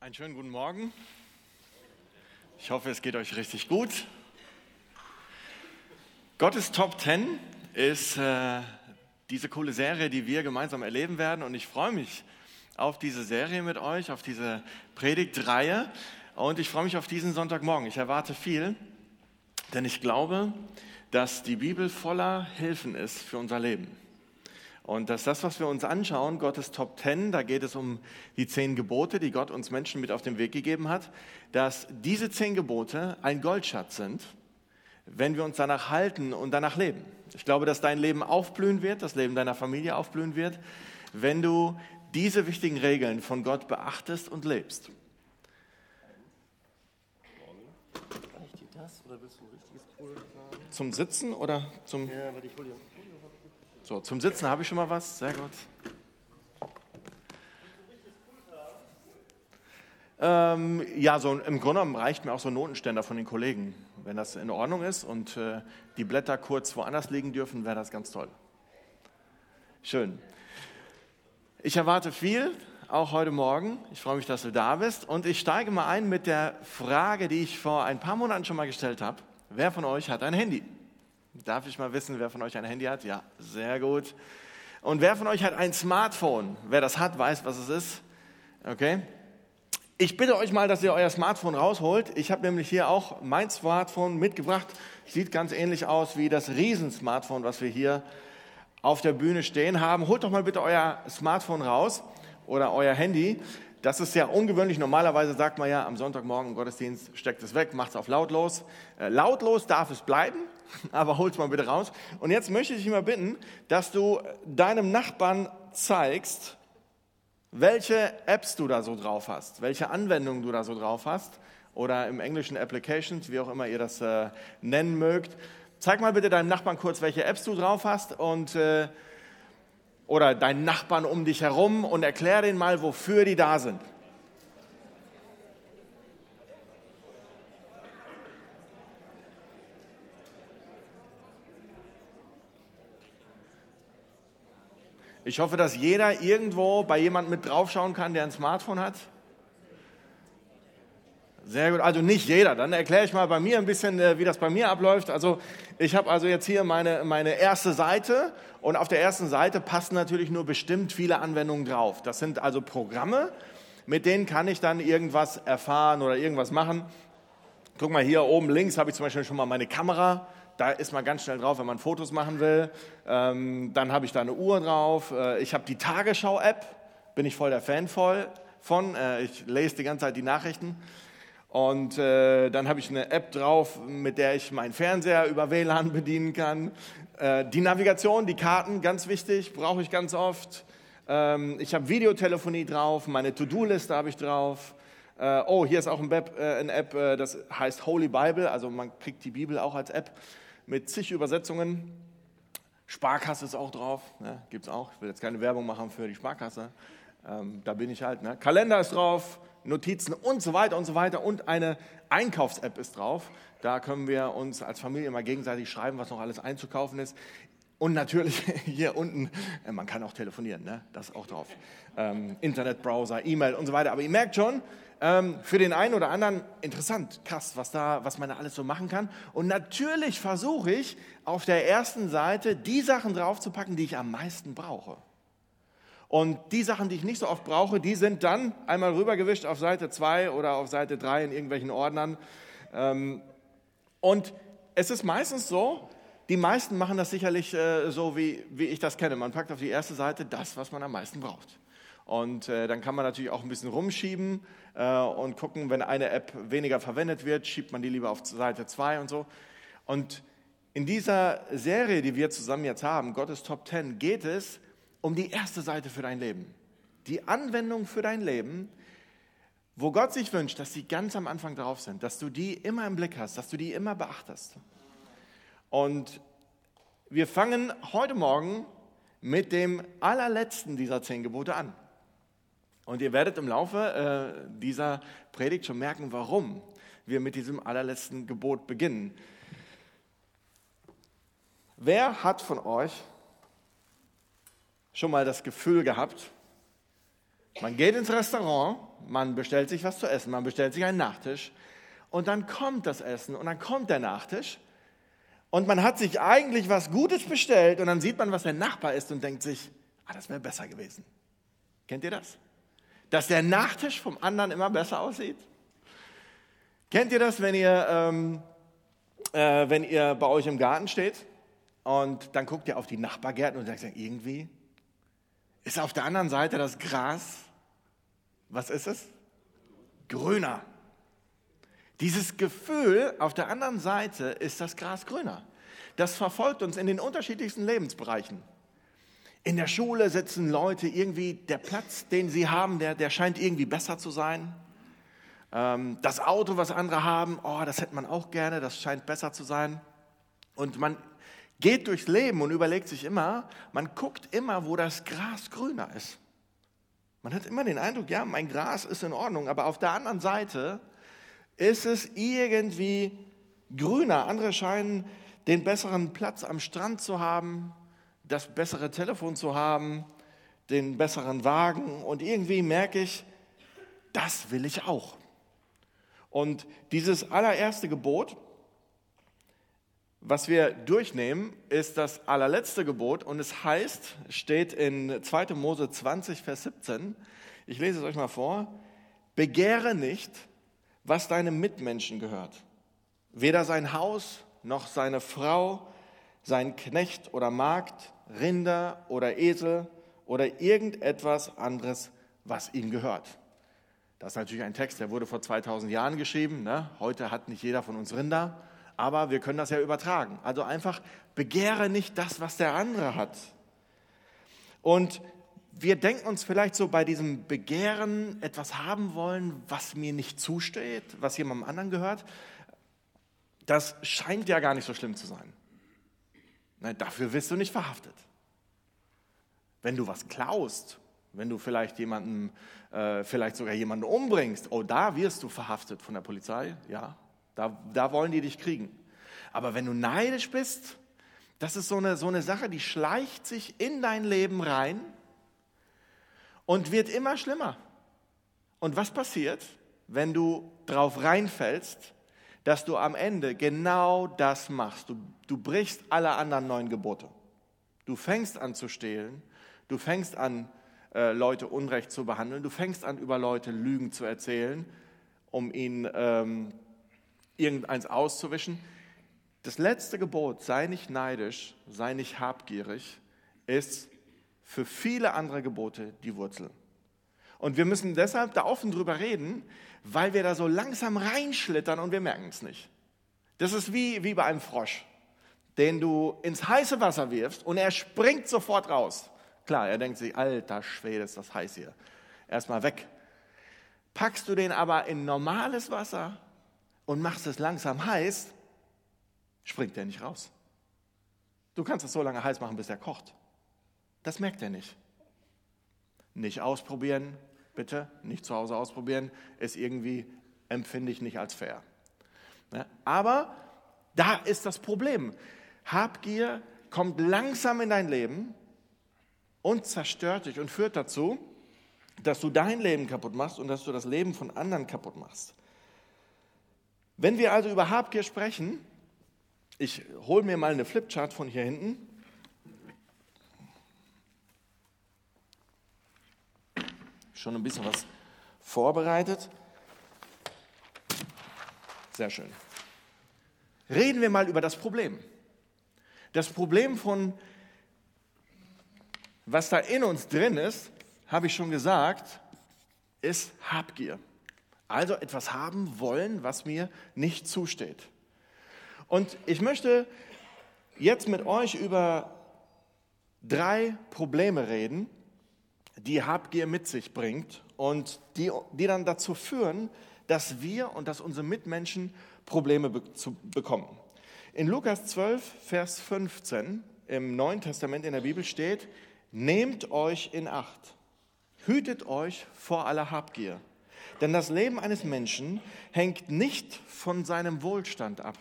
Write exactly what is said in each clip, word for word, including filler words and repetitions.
Einen schönen guten Morgen. Ich hoffe, es geht euch richtig gut. Gottes Top Ten ist äh, diese coole Serie, die wir gemeinsam erleben werden. Und ich freue mich auf diese Serie mit euch, auf diese Predigtreihe. Und ich freue mich auf diesen Sonntagmorgen. Ich erwarte viel, denn ich glaube, dass die Bibel voller Hilfen ist für unser Leben. Und dass das, was wir uns anschauen, Gottes Top Ten, da geht es um die zehn Gebote, die Gott uns Menschen mit auf den Weg gegeben hat, dass diese zehn Gebote ein Goldschatz sind, wenn wir uns danach halten und danach leben. Ich glaube, dass dein Leben aufblühen wird, das Leben deiner Familie aufblühen wird, wenn du diese wichtigen Regeln von Gott beachtest und lebst. Reicht dir das oder willst du ein richtiges Pulver haben? Zum Sitzen oder zum... Ja, warte, ich hol dir ein Pulver. So, zum Sitzen habe ich schon mal was. Sehr gut. Ähm, ja, so im Grunde genommen reicht mir auch so ein Notenständer von den Kollegen. Wenn das in Ordnung ist und äh, die Blätter kurz woanders liegen dürfen, wäre das ganz toll. Schön. Ich erwarte viel, auch heute Morgen. Ich freue mich, dass du da bist. Und ich steige mal ein mit der Frage, die ich vor ein paar Monaten schon mal gestellt habe. Wer von euch hat ein Handy? Darf ich mal wissen, wer von euch ein Handy hat? Ja, sehr gut. Und wer von euch hat ein Smartphone? Wer das hat, weiß, was es ist. Okay. Ich bitte euch mal, dass ihr euer Smartphone rausholt. Ich habe nämlich hier auch mein Smartphone mitgebracht. Sieht ganz ähnlich aus wie das Riesen-Smartphone, was wir hier auf der Bühne stehen haben. Holt doch mal bitte euer Smartphone raus oder euer Handy. Das ist sehr ungewöhnlich. Normalerweise sagt man ja, am Sonntagmorgen im Gottesdienst, steckt es weg, macht es auf lautlos. Äh, lautlos darf es bleiben, aber holt es mal bitte raus. Und jetzt möchte ich dich mal bitten, dass du deinem Nachbarn zeigst, welche Apps du da so drauf hast, welche Anwendungen du da so drauf hast oder im Englischen Applications, wie auch immer ihr das äh, nennen mögt. Zeig mal bitte deinem Nachbarn kurz, welche Apps du drauf hast und äh, oder deinen Nachbarn um dich herum und erklär denen mal, wofür die da sind. Ich hoffe, dass jeder irgendwo bei jemandem mit draufschauen kann, der ein Smartphone hat. Sehr gut, also nicht jeder. Dann erkläre ich mal bei mir ein bisschen, wie das bei mir abläuft. Also ich habe also jetzt hier meine, meine erste Seite und auf der ersten Seite passen natürlich nur bestimmt viele Anwendungen drauf. Das sind also Programme, mit denen kann ich dann irgendwas erfahren oder irgendwas machen. Guck mal, hier oben links habe ich zum Beispiel schon mal meine Kamera. Da ist man ganz schnell drauf, wenn man Fotos machen will. Ähm, dann habe ich da eine Uhr drauf. Äh, ich habe die Tagesschau-App, bin ich voll der Fan voll von. Äh, ich lese die ganze Zeit die Nachrichten. Und äh, dann habe ich eine App drauf, mit der ich meinen Fernseher über W L A N bedienen kann. Äh, die Navigation, die Karten, ganz wichtig, brauche ich ganz oft. Ähm, ich habe Videotelefonie drauf, meine To-Do-Liste habe ich drauf. Äh, oh, hier ist auch ein Web, äh, eine App, äh, das heißt Holy Bible, also man kriegt die Bibel auch als App mit zig Übersetzungen. Sparkasse ist auch drauf, ne? Gibt es auch. Ich will jetzt keine Werbung machen für die Sparkasse. Ähm, da bin ich halt. Ne? Kalender ist drauf. Notizen und so weiter und so weiter und eine Einkaufs-App ist drauf. Da können wir uns als Familie mal gegenseitig schreiben, was noch alles einzukaufen ist. Und natürlich hier unten, man kann auch telefonieren, ne? Das ist auch drauf. Ähm, Internetbrowser, E-Mail und so weiter. Aber ihr merkt schon, ähm, für den einen oder anderen interessant, krass, was, da, was man da alles so machen kann. Und natürlich versuche ich auf der ersten Seite die Sachen draufzupacken, die ich am meisten brauche. Und die Sachen, die ich nicht so oft brauche, die sind dann einmal rübergewischt auf Seite zwei oder auf Seite drei in irgendwelchen Ordnern. Und es ist meistens so, die meisten machen das sicherlich so, wie, wie ich das kenne. Man packt auf die erste Seite das, was man am meisten braucht. Und dann kann man natürlich auch ein bisschen rumschieben und gucken, wenn eine App weniger verwendet wird, schiebt man die lieber auf Seite zwei und so. Und in dieser Serie, die wir zusammen jetzt haben, Gottes Top Ten, geht es um die erste Seite für dein Leben. Die Anwendung für dein Leben, wo Gott sich wünscht, dass die ganz am Anfang drauf sind, dass du die immer im Blick hast, dass du die immer beachtest. Und wir fangen heute Morgen mit dem allerletzten dieser zehn Gebote an. Und ihr werdet im Laufe äh, dieser Predigt schon merken, warum wir mit diesem allerletzten Gebot beginnen. Wer hat von euch schon mal das Gefühl gehabt, man geht ins Restaurant, man bestellt sich was zu essen, man bestellt sich einen Nachtisch und dann kommt das Essen und dann kommt der Nachtisch und man hat sich eigentlich was Gutes bestellt und dann sieht man, was der Nachbar isst und denkt sich, ah, das wäre besser gewesen. Kennt ihr das? Dass der Nachtisch vom anderen immer besser aussieht? Kennt ihr das, wenn ihr, ähm, äh, wenn ihr bei euch im Garten steht und dann guckt ihr auf die Nachbargärten und sagt, irgendwie ist auf der anderen Seite das Gras, was ist es? Grüner. Dieses Gefühl, auf der anderen Seite ist das Gras grüner. Das verfolgt uns in den unterschiedlichsten Lebensbereichen. In der Schule sitzen Leute irgendwie, der Platz, den sie haben, der, der scheint irgendwie besser zu sein. Ähm, das Auto, was andere haben, oh, das hätte man auch gerne, das scheint besser zu sein. Und man geht durchs Leben und überlegt sich immer, man guckt immer, wo das Gras grüner ist. Man hat immer den Eindruck, ja, mein Gras ist in Ordnung, aber auf der anderen Seite ist es irgendwie grüner. Andere scheinen den besseren Platz am Strand zu haben, das bessere Telefon zu haben, den besseren Wagen. Und irgendwie merke ich, das will ich auch. Und dieses allererste Gebot, was wir durchnehmen, ist das allerletzte Gebot. Und es heißt, steht in zweiter Mose zwanzig, Vers siebzehn, ich lese es euch mal vor, begehre nicht, was deinem Mitmenschen gehört. Weder sein Haus, noch seine Frau, sein Knecht oder Magd, Rinder oder Esel oder irgendetwas anderes, was ihm gehört. Das ist natürlich ein Text, der wurde vor zweitausend Jahren geschrieben. Ne? Heute hat nicht jeder von uns Rinder, aber wir können das ja übertragen. Also einfach begehre nicht das, was der andere hat. Und wir denken uns vielleicht so bei diesem Begehren, etwas haben wollen, was mir nicht zusteht, was jemandem anderen gehört, das scheint ja gar nicht so schlimm zu sein. Nein, dafür wirst du nicht verhaftet. Wenn du was klaust, wenn du vielleicht jemanden, äh, vielleicht sogar jemanden umbringst, oh, da wirst du verhaftet von der Polizei, ja, da, da wollen die dich kriegen. Aber wenn du neidisch bist, das ist so eine, so eine Sache, die schleicht sich in dein Leben rein und wird immer schlimmer. Und was passiert, wenn du drauf reinfällst, dass du am Ende genau das machst? Du, du brichst alle anderen neun Gebote. Du fängst an zu stehlen, du fängst an, äh, Leute unrecht zu behandeln, du fängst an, über Leute Lügen zu erzählen, um ihnen ähm, irgendeins auszuwischen. Das letzte Gebot, sei nicht neidisch, sei nicht habgierig, ist für viele andere Gebote die Wurzel. Und wir müssen deshalb da offen drüber reden, weil wir da so langsam reinschlittern und wir merken es nicht. Das ist wie, wie bei einem Frosch, den du ins heiße Wasser wirfst und er springt sofort raus. Klar, er denkt sich, alter Schwede, ist das heiß hier. Erstmal weg. Packst du den aber in normales Wasser und machst es langsam heiß, springt er nicht raus. Du kannst es so lange heiß machen, bis er kocht. Das merkt er nicht. Nicht ausprobieren, bitte, nicht zu Hause ausprobieren, ist irgendwie, empfinde ich nicht als fair. Aber da ist das Problem. Habgier kommt langsam in dein Leben und zerstört dich und führt dazu, dass du dein Leben kaputt machst und dass du das Leben von anderen kaputt machst. Wenn wir also über Habgier sprechen, ich hole mir mal eine Flipchart von hier hinten. Schon ein bisschen was vorbereitet. Sehr schön. Reden wir mal über das Problem. Das Problem von, was da in uns drin ist, habe ich schon gesagt, ist Habgier. Also etwas haben wollen, was mir nicht zusteht. Und ich möchte jetzt mit euch über drei Probleme reden, die Habgier mit sich bringt und die, die dann dazu führen, dass wir und dass unsere Mitmenschen Probleme be- zu bekommen. In Lukas zwölf, Vers fünfzehn im Neuen Testament in der Bibel steht, nehmt euch in Acht, hütet euch vor aller Habgier, denn das Leben eines Menschen hängt nicht von seinem Wohlstand ab.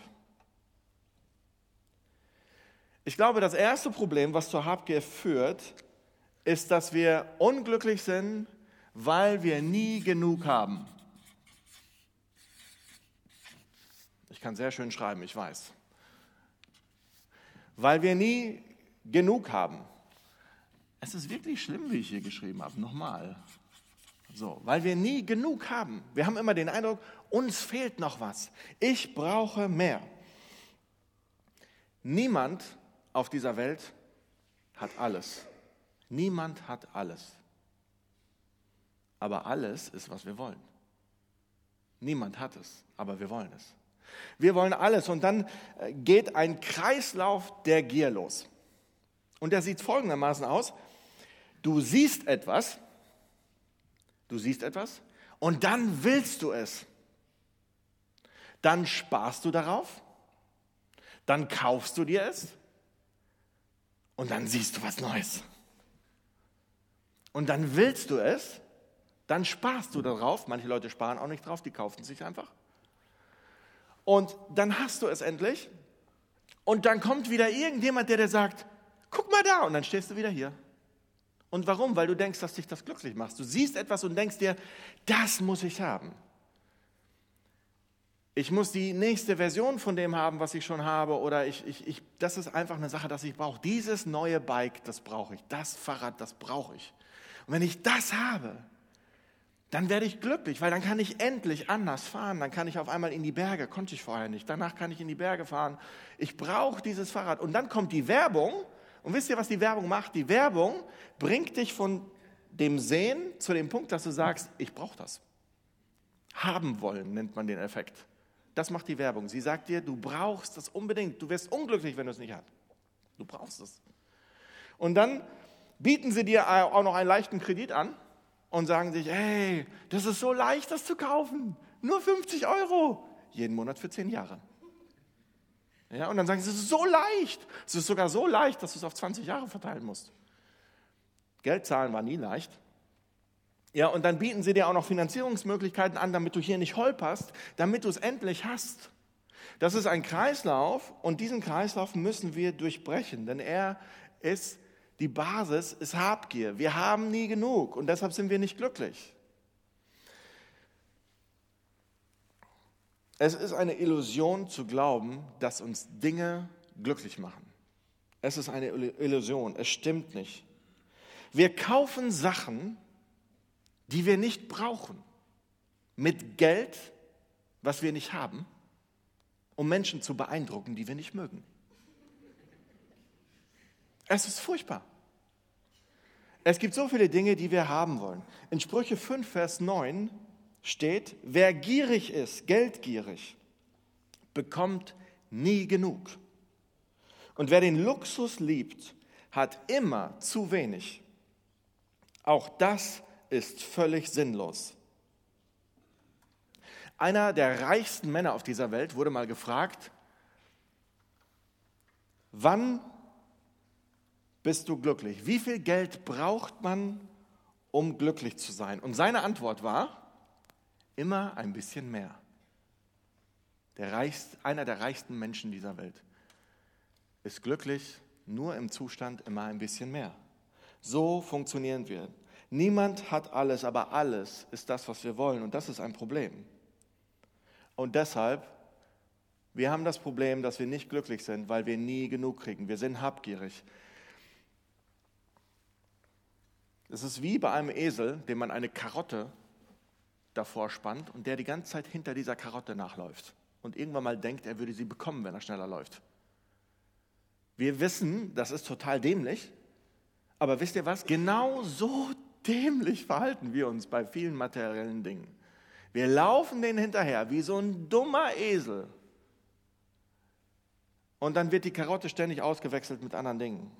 Ich glaube, das erste Problem, was zur Habgier führt, ist, dass wir unglücklich sind, weil wir nie genug haben. Ich kann sehr schön schreiben, ich weiß. Weil wir nie genug haben. Es ist wirklich schlimm, wie ich hier geschrieben habe. Nochmal. So, weil wir nie genug haben. Wir haben immer den Eindruck, uns fehlt noch was. Ich brauche mehr. Niemand auf dieser Welt hat alles. Niemand hat alles. Aber alles ist, was wir wollen. Niemand hat es, aber wir wollen es. Wir wollen alles und dann geht ein Kreislauf der Gier los. Und der sieht folgendermaßen aus. Du siehst etwas, du siehst etwas und dann willst du es. Dann sparst du darauf, dann kaufst du dir es und dann siehst du was Neues. Und dann willst du es, dann sparst du darauf. Manche Leute sparen auch nicht drauf, die kaufen sich einfach. Und dann hast du es endlich und dann kommt wieder irgendjemand, der dir sagt, guck mal da und dann stehst du wieder hier. Und warum? Weil du denkst, dass dich das glücklich macht. Du siehst etwas und denkst dir, das muss ich haben. Ich muss die nächste Version von dem haben, was ich schon habe oder ich, ich, ich, das ist einfach eine Sache, das ich brauche. Dieses neue Bike, das brauche ich. Das Fahrrad, das brauche ich. Und wenn ich das habe, dann werde ich glücklich, weil dann kann ich endlich anders fahren. Dann kann ich auf einmal in die Berge, konnte ich vorher nicht. Danach kann ich in die Berge fahren. Ich brauche dieses Fahrrad. Und dann kommt die Werbung. Und wisst ihr, was die Werbung macht? Die Werbung bringt dich von dem Sehen zu dem Punkt, dass du sagst, ich brauche das. Haben wollen nennt man den Effekt. Das macht die Werbung. Sie sagt dir, du brauchst das unbedingt. Du wirst unglücklich, wenn du es nicht hast. Du brauchst es. Und dann bieten sie dir auch noch einen leichten Kredit an. Und sagen sich, hey, das ist so leicht, das zu kaufen. Nur fünfzig Euro. Jeden Monat für zehn Jahre. Ja, und dann sagen sie, es ist so leicht. Es ist sogar so leicht, dass du es auf zwanzig Jahre verteilen musst. Geld zahlen war nie leicht. Ja, und dann bieten sie dir auch noch Finanzierungsmöglichkeiten an, damit du hier nicht holperst, damit du es endlich hast. Das ist ein Kreislauf und diesen Kreislauf müssen wir durchbrechen, denn er ist die Basis ist Habgier. Wir haben nie genug und deshalb sind wir nicht glücklich. Es ist eine Illusion zu glauben, dass uns Dinge glücklich machen. Es ist eine Illusion, es stimmt nicht. Wir kaufen Sachen, die wir nicht brauchen, mit Geld, was wir nicht haben, um Menschen zu beeindrucken, die wir nicht mögen. Es ist furchtbar. Es gibt so viele Dinge, die wir haben wollen. In Sprüche fünf, Vers neun steht, wer gierig ist, geldgierig, bekommt nie genug. Und wer den Luxus liebt, hat immer zu wenig. Auch das ist völlig sinnlos. Einer der reichsten Männer auf dieser Welt wurde mal gefragt, wann bist du glücklich? Wie viel Geld braucht man, um glücklich zu sein? Und seine Antwort war, immer ein bisschen mehr. Der reichste, einer der reichsten Menschen dieser Welt ist glücklich nur im Zustand immer ein bisschen mehr. So funktionieren wir. Niemand hat alles, aber alles ist das, was wir wollen. Und das ist ein Problem. Und deshalb, wir haben das Problem, dass wir nicht glücklich sind, weil wir nie genug kriegen. Wir sind habgierig. Es ist wie bei einem Esel, dem man eine Karotte davor spannt und der die ganze Zeit hinter dieser Karotte nachläuft und irgendwann mal denkt, er würde sie bekommen, wenn er schneller läuft. Wir wissen, das ist total dämlich, aber wisst ihr was? Genau so dämlich verhalten wir uns bei vielen materiellen Dingen. Wir laufen denen hinterher wie so ein dummer Esel und dann wird die Karotte ständig ausgewechselt mit anderen Dingen.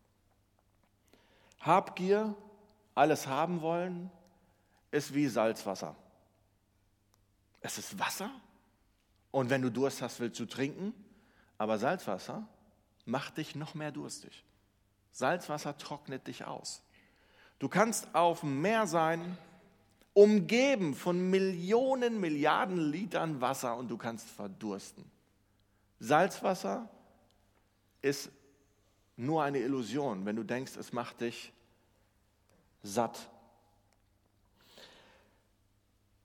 Habgier, alles haben wollen, ist wie Salzwasser. Es ist Wasser und wenn du Durst hast, willst du trinken, aber Salzwasser macht dich noch mehr durstig. Salzwasser trocknet dich aus. Du kannst auf dem Meer sein, umgeben von Millionen, Milliarden Litern Wasser und du kannst verdursten. Salzwasser ist nur eine Illusion, wenn du denkst, es macht dich satt.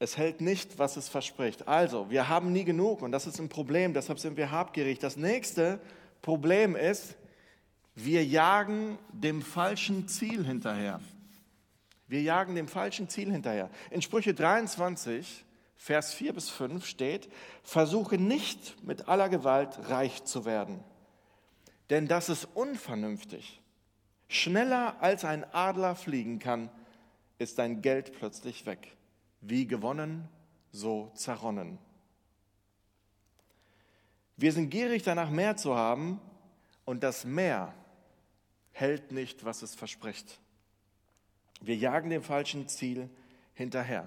Es hält nicht, was es verspricht. Also, wir haben nie genug und das ist ein Problem, deshalb sind wir habgierig. Das nächste Problem ist, wir jagen dem falschen Ziel hinterher. Wir jagen dem falschen Ziel hinterher. In Sprüche dreiundzwanzig, Vers vier bis fünf steht, versuche nicht mit aller Gewalt reich zu werden, denn das ist unvernünftig. Schneller als ein Adler fliegen kann, ist dein Geld plötzlich weg. Wie gewonnen, so zerronnen. Wir sind gierig danach, mehr zu haben, und das Mehr hält nicht, was es verspricht. Wir jagen dem falschen Ziel hinterher.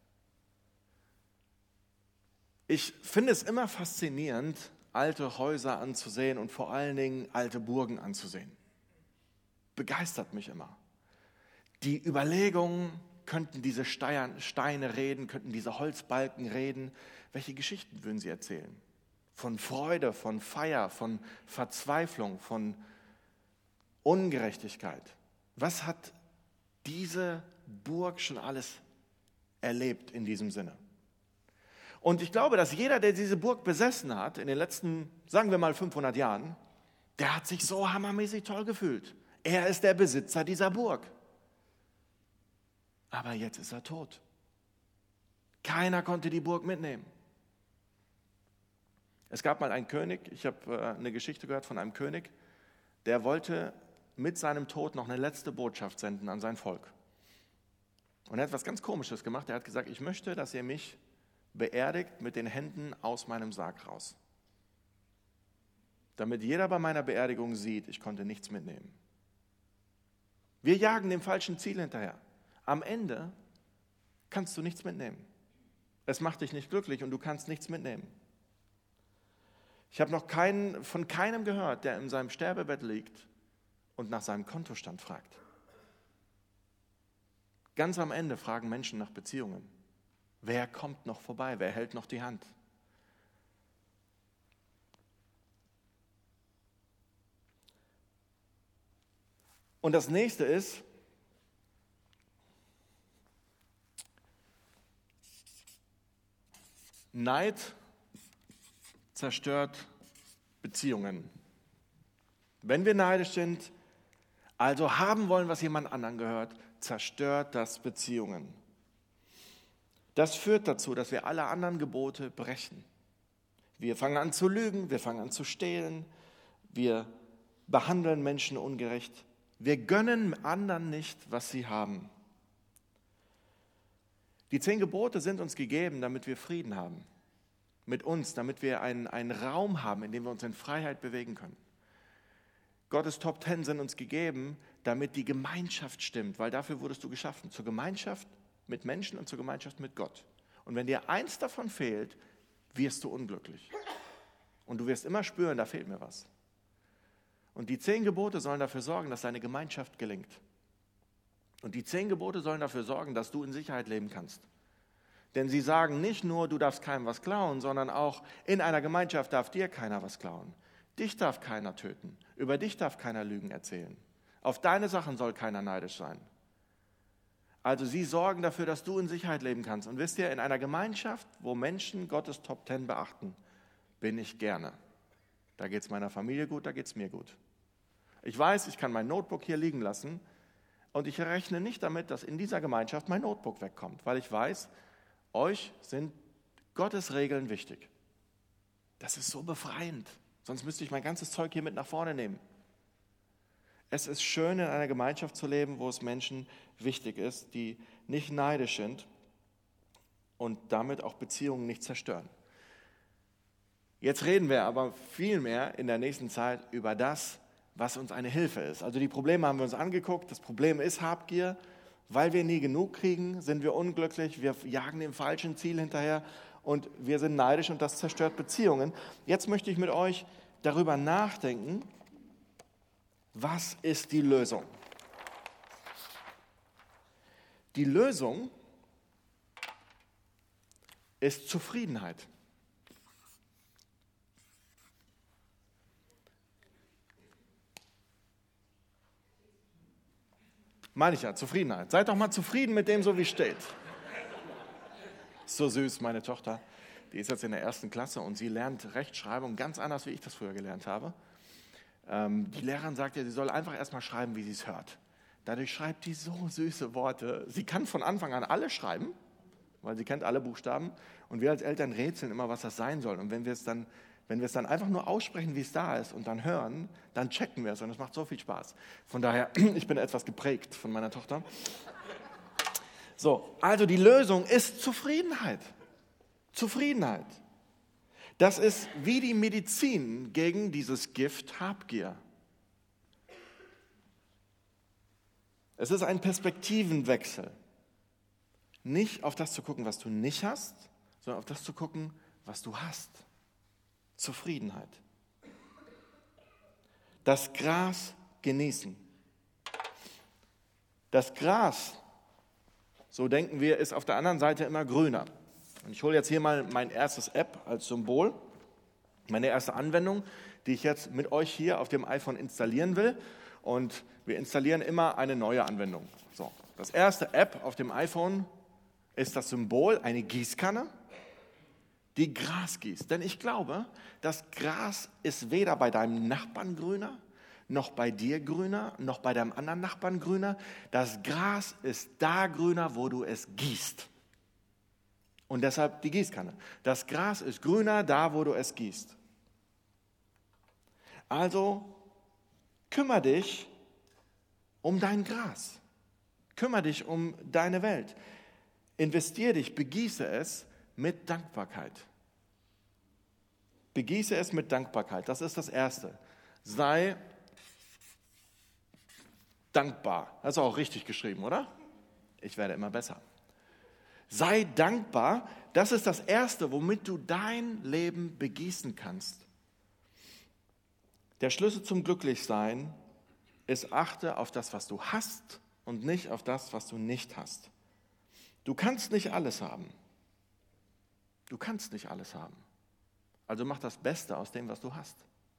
Ich finde es immer faszinierend, alte Häuser anzusehen und vor allen Dingen alte Burgen anzusehen. Begeistert mich immer. Die Überlegungen, könnten diese Steine reden, könnten diese Holzbalken reden. Welche Geschichten würden sie erzählen? Von Freude, von Feier, von Verzweiflung, von Ungerechtigkeit. Was hat diese Burg schon alles erlebt in diesem Sinne? Und ich glaube, dass jeder, der diese Burg besessen hat, in den letzten, sagen wir mal fünfhundert Jahren, der hat sich so hammermäßig toll gefühlt. Er ist der Besitzer dieser Burg. Aber jetzt ist er tot. Keiner konnte die Burg mitnehmen. Es gab mal einen König, ich habe äh, eine Geschichte gehört von einem König, der wollte mit seinem Tod noch eine letzte Botschaft senden an sein Volk. Und er hat etwas ganz Komisches gemacht. Er hat gesagt, ich möchte, dass ihr mich beerdigt mit den Händen aus meinem Sarg raus. Damit jeder bei meiner Beerdigung sieht, ich konnte nichts mitnehmen. Wir jagen dem falschen Ziel hinterher. Am Ende kannst du nichts mitnehmen. Es macht dich nicht glücklich und du kannst nichts mitnehmen. Ich habe noch keinen, von keinem gehört, der in seinem Sterbebett liegt und nach seinem Kontostand fragt. Ganz am Ende fragen Menschen nach Beziehungen. Wer kommt noch vorbei? Wer hält noch die Hand? Und das nächste ist, Neid zerstört Beziehungen. Wenn wir neidisch sind, also haben wollen, was jemand anderen gehört, zerstört das Beziehungen. Das führt dazu, dass wir alle anderen Gebote brechen. Wir fangen an zu lügen, wir fangen an zu stehlen, wir behandeln Menschen ungerecht, wir gönnen anderen nicht, was sie haben. Die zehn Gebote sind uns gegeben, damit wir Frieden haben mit uns, damit wir einen, einen Raum haben, in dem wir uns in Freiheit bewegen können. Gottes Top Ten sind uns gegeben, damit die Gemeinschaft stimmt, weil dafür wurdest du geschaffen, zur Gemeinschaft mit Menschen und zur Gemeinschaft mit Gott. Und wenn dir eins davon fehlt, wirst du unglücklich. Und du wirst immer spüren, da fehlt mir was. Und die zehn Gebote sollen dafür sorgen, dass deine Gemeinschaft gelingt. Und die zehn Gebote sollen dafür sorgen, dass du in Sicherheit leben kannst. Denn sie sagen nicht nur, du darfst keinem was klauen, sondern auch, in einer Gemeinschaft darf dir keiner was klauen. Dich darf keiner töten. Über dich darf keiner Lügen erzählen. Auf deine Sachen soll keiner neidisch sein. Also sie sorgen dafür, dass du in Sicherheit leben kannst. Und wisst ihr, in einer Gemeinschaft, wo Menschen Gottes Top Ten beachten, bin ich gerne. Da geht es meiner Familie gut, da geht es mir gut. Ich weiß, ich kann mein Notebook hier liegen lassen und ich rechne nicht damit, dass in dieser Gemeinschaft mein Notebook wegkommt, weil ich weiß, euch sind Gottes Regeln wichtig. Das ist so befreiend. Sonst müsste ich mein ganzes Zeug hier mit nach vorne nehmen. Es ist schön, in einer Gemeinschaft zu leben, wo es Menschen wichtig ist, die nicht neidisch sind und damit auch Beziehungen nicht zerstören. Jetzt reden wir aber viel mehr in der nächsten Zeit über das, was uns eine Hilfe ist. Also die Probleme haben wir uns angeguckt. Das Problem ist Habgier. Weil wir nie genug kriegen, sind wir unglücklich. Wir jagen dem falschen Ziel hinterher und wir sind neidisch und das zerstört Beziehungen. Jetzt möchte ich mit euch darüber nachdenken, was ist die Lösung? Die Lösung ist Zufriedenheit. Meine ich ja, Zufriedenheit. Seid doch mal zufrieden mit dem, so wie es steht. So süß, meine Tochter. Die ist jetzt in der ersten Klasse und sie lernt Rechtschreibung ganz anders, wie ich das früher gelernt habe. Ähm, die Lehrerin sagt ihr, sie soll einfach erstmal schreiben, wie sie es hört. Dadurch schreibt die so süße Worte. Sie kann von Anfang an alle schreiben, weil sie kennt alle Buchstaben. Und wir als Eltern rätseln immer, was das sein soll. Und wenn wir es dann, wenn wir es dann einfach nur aussprechen, wie es da ist und dann hören, dann checken wir es. Und es macht so viel Spaß. Von daher, ich bin etwas geprägt von meiner Tochter. So, also die Lösung ist Zufriedenheit. Zufriedenheit. Das ist wie die Medizin gegen dieses Gift Habgier. Es ist ein Perspektivenwechsel. Nicht auf das zu gucken, was du nicht hast, sondern auf das zu gucken, was du hast. Zufriedenheit. Das Gras genießen. Das Gras, so denken wir, ist auf der anderen Seite immer grüner. Und ich hole jetzt hier mal mein erstes App als Symbol, meine erste Anwendung, die ich jetzt mit euch hier auf dem iPhone installieren will. Und wir installieren immer eine neue Anwendung. So, das erste App auf dem iPhone ist das Symbol, eine Gießkanne, die Gras gießt. Denn ich glaube, das Gras ist weder bei deinem Nachbarn grüner, noch bei dir grüner, noch bei deinem anderen Nachbarn grüner. Das Gras ist da grüner, wo du es gießt. Und deshalb die Gießkanne. Das Gras ist grüner da, wo du es gießt. Also kümmere dich um dein Gras. Kümmere dich um deine Welt. Investiere dich, begieße es mit Dankbarkeit. Begieße es mit Dankbarkeit. Das ist das Erste. Sei dankbar. Das ist auch richtig geschrieben, oder? Ich werde immer besser. Sei dankbar, das ist das Erste, womit du dein Leben begießen kannst. Der Schlüssel zum Glücklichsein ist, achte auf das, was du hast und nicht auf das, was du nicht hast. Du kannst nicht alles haben. Du kannst nicht alles haben. Also mach das Beste aus dem, was du hast.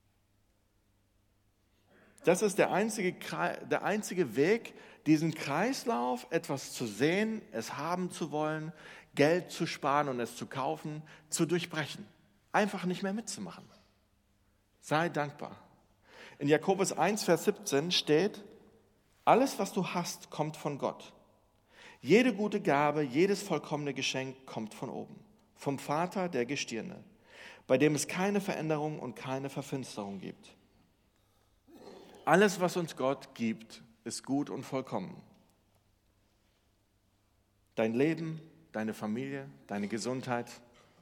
Das ist der einzige, der einzige Weg, diesen Kreislauf, etwas zu sehen, es haben zu wollen, Geld zu sparen und es zu kaufen, zu durchbrechen. Einfach nicht mehr mitzumachen. Sei dankbar. In Jakobus eins, Vers siebzehn steht, alles, was du hast, kommt von Gott. Jede gute Gabe, jedes vollkommene Geschenk kommt von oben, vom Vater der Gestirne, bei dem es keine Veränderung und keine Verfinsterung gibt. Alles, was uns Gott gibt, ist gut und vollkommen. Dein Leben, deine Familie, deine Gesundheit,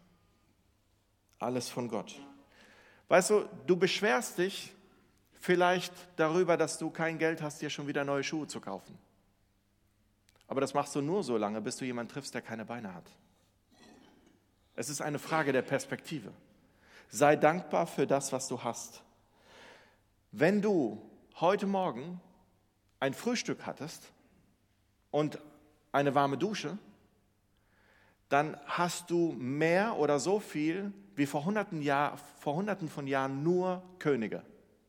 alles von Gott. Weißt du, du beschwerst dich vielleicht darüber, dass du kein Geld hast, dir schon wieder neue Schuhe zu kaufen. Aber das machst du nur so lange, bis du jemanden triffst, der keine Beine hat. Es ist eine Frage der Perspektive. Sei dankbar für das, was du hast. Wenn du heute Morgen ein Frühstück hattest und eine warme Dusche, dann hast du mehr oder so viel wie vor hunderten, Jahr, vor hunderten von Jahren nur Könige.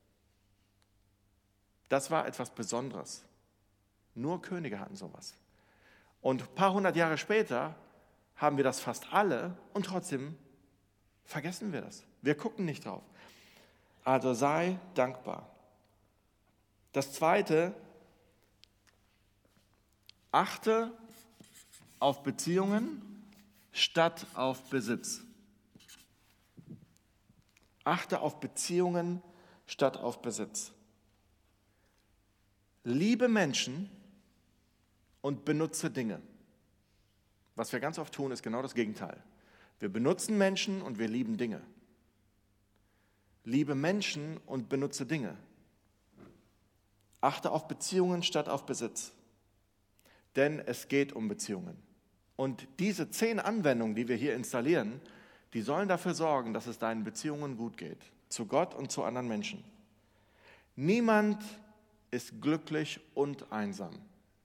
Das war etwas Besonderes. Nur Könige hatten sowas. Und ein paar hundert Jahre später haben wir das fast alle und trotzdem vergessen wir das. Wir gucken nicht drauf. Also sei dankbar. Das Zweite, achte auf Beziehungen statt auf Besitz. Achte auf Beziehungen statt auf Besitz. Liebe Menschen und benutze Dinge. Was wir ganz oft tun, ist genau das Gegenteil. Wir benutzen Menschen und wir lieben Dinge. Liebe Menschen und benutze Dinge. Achte auf Beziehungen statt auf Besitz. Denn es geht um Beziehungen. Und diese zehn Anwendungen, die wir hier installieren, die sollen dafür sorgen, dass es deinen Beziehungen gut geht. Zu Gott und zu anderen Menschen. Niemand ist glücklich und einsam.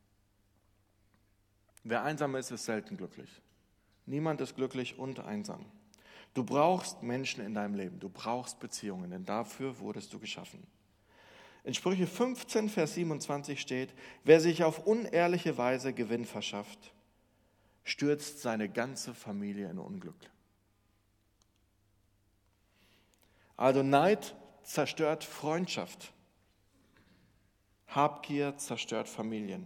Wer einsam ist, ist selten glücklich. Niemand ist glücklich und einsam. Du brauchst Menschen in deinem Leben. Du brauchst Beziehungen, denn dafür wurdest du geschaffen. In Sprüche fünfzehn, Vers siebenundzwanzig steht, wer sich auf unehrliche Weise Gewinn verschafft, stürzt seine ganze Familie in Unglück. Also Neid zerstört Freundschaft. Habgier zerstört Familien.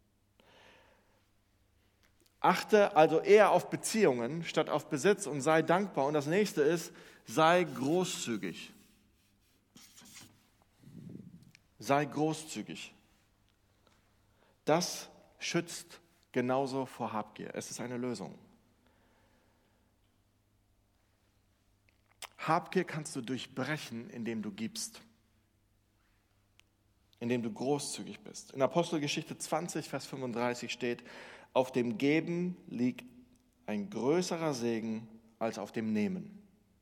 Achte also eher auf Beziehungen statt auf Besitz und sei dankbar. Und das nächste ist, sei großzügig. Sei großzügig. Das schützt genauso vor Habgier. Es ist eine Lösung. Habgier kannst du durchbrechen, indem du gibst. Indem du großzügig bist. In Apostelgeschichte zwanzig, Vers fünfunddreißig steht, auf dem Geben liegt ein größerer Segen als auf dem Nehmen.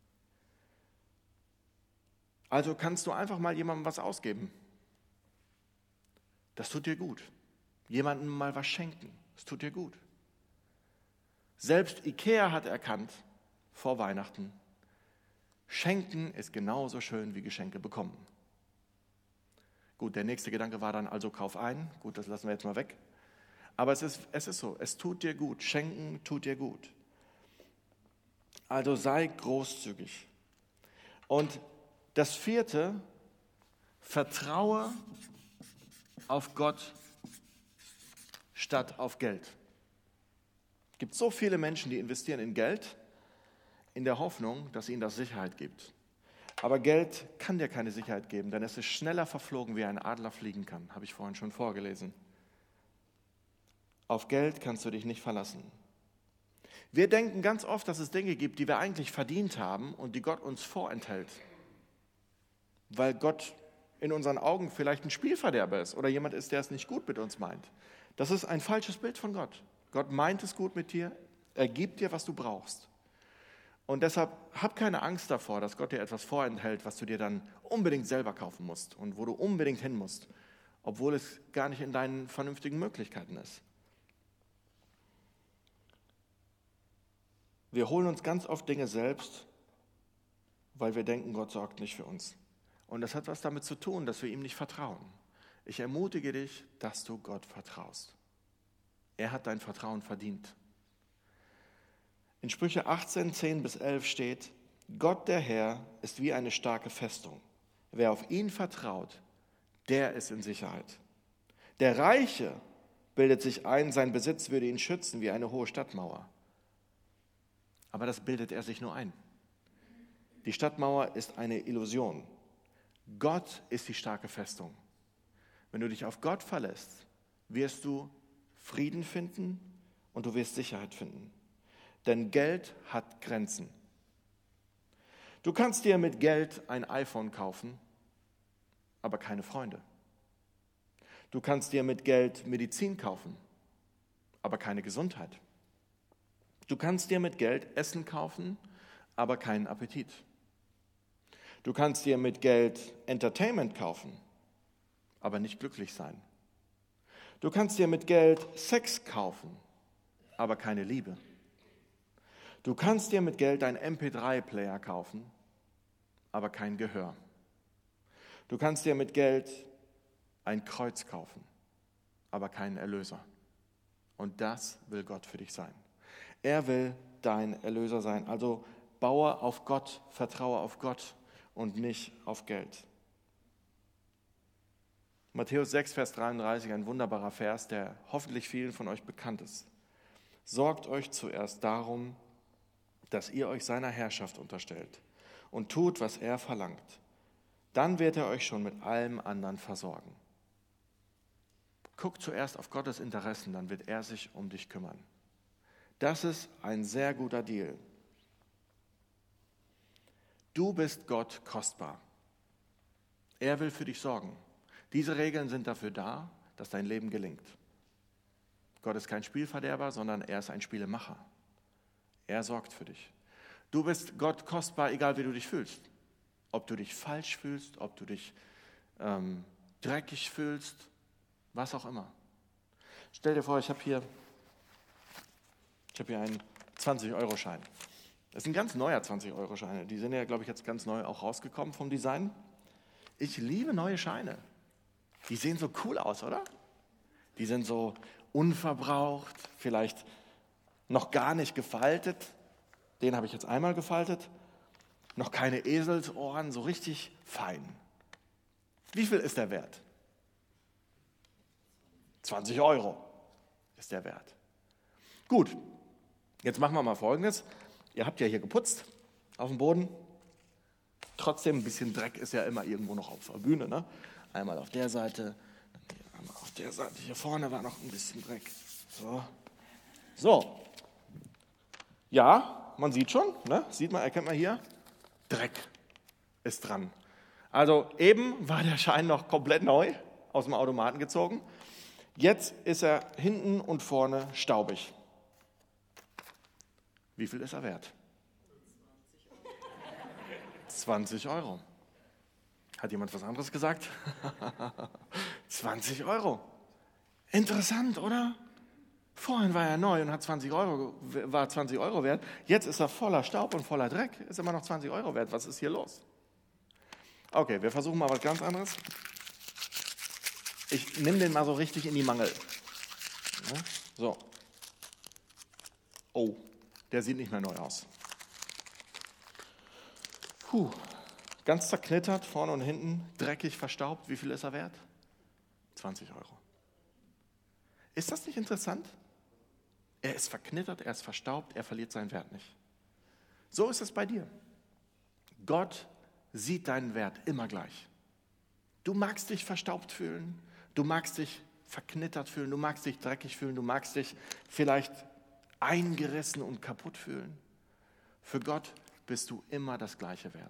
Also kannst du einfach mal jemandem was ausgeben. Das tut dir gut. Jemandem mal was schenken. Das tut dir gut. Selbst Ikea hat erkannt, vor Weihnachten, Schenken ist genauso schön wie Geschenke bekommen. Gut, der nächste Gedanke war dann, also kauf ein. Gut, das lassen wir jetzt mal weg. Aber es ist, es ist so, es tut dir gut. Schenken tut dir gut. Also sei großzügig. Und das vierte, vertraue auf Gott statt auf Geld. Es gibt so viele Menschen, die investieren in Geld, in der Hoffnung, dass ihnen das Sicherheit gibt. Aber Geld kann dir keine Sicherheit geben, denn es ist schneller verflogen, wie ein Adler fliegen kann, habe ich vorhin schon vorgelesen. Auf Geld kannst du dich nicht verlassen. Wir denken ganz oft, dass es Dinge gibt, die wir eigentlich verdient haben und die Gott uns vorenthält, weil Gott in unseren Augen vielleicht ein Spielverderber ist oder jemand ist, der es nicht gut mit uns meint. Das ist ein falsches Bild von Gott. Gott meint es gut mit dir, er gibt dir, was du brauchst. Und deshalb hab keine Angst davor, dass Gott dir etwas vorenthält, was du dir dann unbedingt selber kaufen musst und wo du unbedingt hin musst, obwohl es gar nicht in deinen vernünftigen Möglichkeiten ist. Wir holen uns ganz oft Dinge selbst, weil wir denken, Gott sorgt nicht für uns. Und das hat was damit zu tun, dass wir ihm nicht vertrauen. Ich ermutige dich, dass du Gott vertraust. Er hat dein Vertrauen verdient. In Sprüche achtzehn, zehn bis elf steht, Gott der Herr ist wie eine starke Festung. Wer auf ihn vertraut, der ist in Sicherheit. Der Reiche bildet sich ein, sein Besitz würde ihn schützen wie eine hohe Stadtmauer. Aber das bildet er sich nur ein. Die Stadtmauer ist eine Illusion. Gott ist die starke Festung. Wenn du dich auf Gott verlässt, wirst du Frieden finden und du wirst Sicherheit finden. Denn Geld hat Grenzen. Du kannst dir mit Geld ein iPhone kaufen, aber keine Freunde. Du kannst dir mit Geld Medizin kaufen, aber keine Gesundheit. Du kannst dir mit Geld Essen kaufen, aber keinen Appetit. Du kannst dir mit Geld Entertainment kaufen, aber nicht glücklich sein. Du kannst dir mit Geld Sex kaufen, aber keine Liebe. Du kannst dir mit Geld einen M P drei Player kaufen, aber kein Gehör. Du kannst dir mit Geld ein Kreuz kaufen, aber keinen Erlöser. Und das will Gott für dich sein. Er will dein Erlöser sein. Also baue auf Gott, vertraue auf Gott und nicht auf Geld. Matthäus sechs, Vers dreiunddreißig, ein wunderbarer Vers, der hoffentlich vielen von euch bekannt ist. Sorgt euch zuerst darum, dass ihr euch seiner Herrschaft unterstellt und tut, was er verlangt. Dann wird er euch schon mit allem anderen versorgen. Guck zuerst auf Gottes Interessen, dann wird er sich um dich kümmern. Das ist ein sehr guter Deal. Du bist Gott kostbar. Er will für dich sorgen. Diese Regeln sind dafür da, dass dein Leben gelingt. Gott ist kein Spielverderber, sondern er ist ein Spielemacher. Er sorgt für dich. Du bist Gott kostbar, egal wie du dich fühlst. Ob du dich falsch fühlst, ob du dich ähm, dreckig fühlst, was auch immer. Stell dir vor, ich habe hier, ich habe hier einen zwanzig-Euro-Schein. Das ist ein ganz neuer zwanzig-Euro-Schein. Die sind ja, glaube ich, jetzt ganz neu auch rausgekommen vom Design. Ich liebe neue Scheine. Die sehen so cool aus, oder? Die sind so unverbraucht, vielleicht noch gar nicht gefaltet, den habe ich jetzt einmal gefaltet, noch keine Eselsohren, so richtig fein. Wie viel ist der wert? zwanzig Euro ist der Wert. Gut, jetzt machen wir mal Folgendes. Ihr habt ja hier geputzt auf dem Boden. Trotzdem, ein bisschen Dreck ist ja immer irgendwo noch auf der Bühne. Ne? Einmal auf der Seite, dann einmal auf der Seite. Hier vorne war noch ein bisschen Dreck. So. So. Ja, man sieht schon, ne? Sieht man, erkennt man hier, Dreck ist dran. Also eben war der Schein noch komplett neu aus dem Automaten gezogen. Jetzt ist er hinten und vorne staubig. Wie viel ist er wert? zwanzig Euro. Hat jemand was anderes gesagt? zwanzig Euro. Interessant, oder? Vorhin war er neu und hat zwanzig Euro, war zwanzig Euro wert. Jetzt ist er voller Staub und voller Dreck. Ist immer noch zwanzig Euro wert. Was ist hier los? Okay, wir versuchen mal was ganz anderes. Ich nehme den mal so richtig in die Mangel. Ja, so. Oh, der sieht nicht mehr neu aus. Puh, ganz zerknittert, vorne und hinten, dreckig, verstaubt. Wie viel ist er wert? zwanzig Euro. Ist das nicht interessant? Er ist verknittert, er ist verstaubt, er verliert seinen Wert nicht. So ist es bei dir. Gott sieht deinen Wert immer gleich. Du magst dich verstaubt fühlen, du magst dich verknittert fühlen, du magst dich dreckig fühlen, du magst dich vielleicht eingerissen und kaputt fühlen. Für Gott bist du immer das gleiche wert.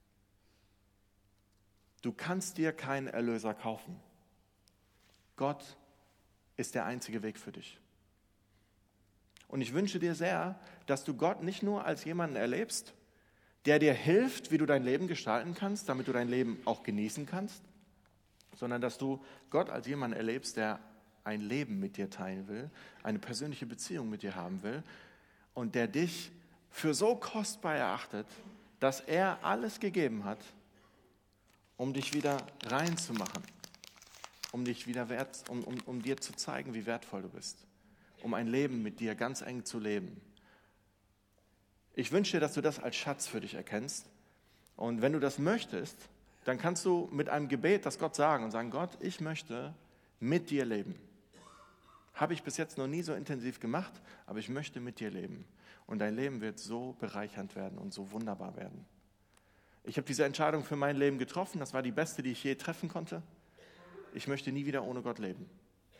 Du kannst dir keinen Erlöser kaufen. Gott ist der einzige Weg für dich. Und ich wünsche dir sehr, dass du Gott nicht nur als jemanden erlebst, der dir hilft, wie du dein Leben gestalten kannst, damit du dein Leben auch genießen kannst, sondern dass du Gott als jemanden erlebst, der ein Leben mit dir teilen will, eine persönliche Beziehung mit dir haben will und der dich für so kostbar erachtet, dass er alles gegeben hat, um dich wieder reinzumachen, um dich wieder wert, um, um, um dir zu zeigen, wie wertvoll du bist, um ein Leben mit dir ganz eng zu leben. Ich wünsche dir, dass du das als Schatz für dich erkennst. Und wenn du das möchtest, dann kannst du mit einem Gebet das Gott sagen und sagen, Gott, ich möchte mit dir leben. Habe ich bis jetzt noch nie so intensiv gemacht, aber ich möchte mit dir leben. Und dein Leben wird so bereichernd werden und so wunderbar werden. Ich habe diese Entscheidung für mein Leben getroffen. Das war die beste, die ich je treffen konnte. Ich möchte nie wieder ohne Gott leben.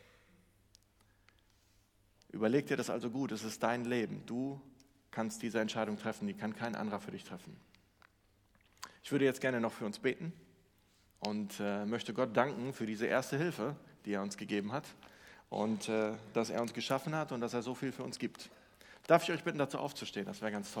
Überleg dir das also gut. Es ist dein Leben. Du kannst diese Entscheidung treffen. Die kann kein anderer für dich treffen. Ich würde jetzt gerne noch für uns beten und äh, möchte Gott danken für diese erste Hilfe, die er uns gegeben hat und äh, dass er uns geschaffen hat und dass er so viel für uns gibt. Darf ich euch bitten, dazu aufzustehen? Das wäre ganz toll.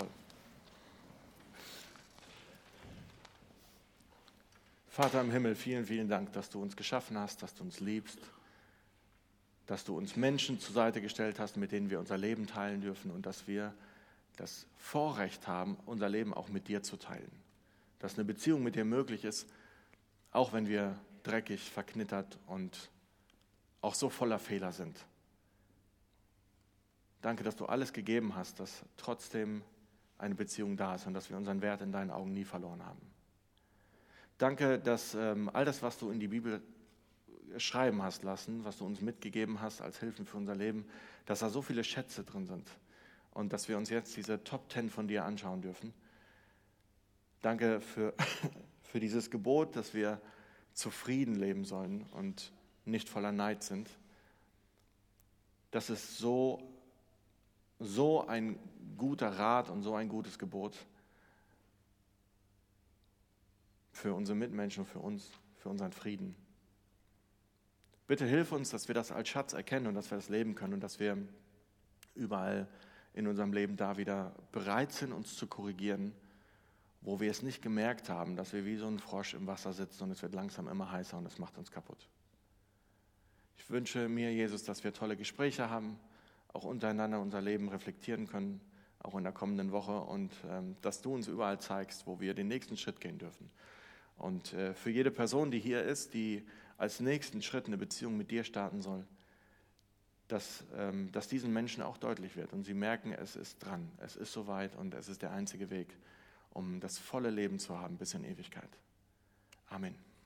Vater im Himmel, vielen, vielen Dank, dass du uns geschaffen hast, dass du uns liebst, dass du uns Menschen zur Seite gestellt hast, mit denen wir unser Leben teilen dürfen und dass wir das Vorrecht haben, unser Leben auch mit dir zu teilen. Dass eine Beziehung mit dir möglich ist, auch wenn wir dreckig, verknittert und auch so voller Fehler sind. Danke, dass du alles gegeben hast, dass trotzdem eine Beziehung da ist und dass wir unseren Wert in deinen Augen nie verloren haben. Danke, dass ähm, all das, was du in die Bibel schreiben hast lassen, was du uns mitgegeben hast als Hilfen für unser Leben, dass da so viele Schätze drin sind und dass wir uns jetzt diese Top Ten von dir anschauen dürfen. Danke für, für dieses Gebot, dass wir zufrieden leben sollen und nicht voller Neid sind. Das ist so, so ein guter Rat und so ein gutes Gebot für unsere Mitmenschen, für uns, für unseren Frieden. Bitte hilf uns, dass wir das als Schatz erkennen und dass wir das leben können und dass wir überall in unserem Leben da wieder bereit sind, uns zu korrigieren, wo wir es nicht gemerkt haben, dass wir wie so ein Frosch im Wasser sitzen und es wird langsam immer heißer und es macht uns kaputt. Ich wünsche mir, Jesus, dass wir tolle Gespräche haben, auch untereinander unser Leben reflektieren können, auch in der kommenden Woche und ähm, dass du uns überall zeigst, wo wir den nächsten Schritt gehen dürfen. Und äh, für jede Person, die hier ist, die als nächsten Schritt eine Beziehung mit dir starten soll, dass, ähm, dass diesen Menschen auch deutlich wird und sie merken, es ist dran, es ist soweit und es ist der einzige Weg, um das volle Leben zu haben bis in Ewigkeit. Amen.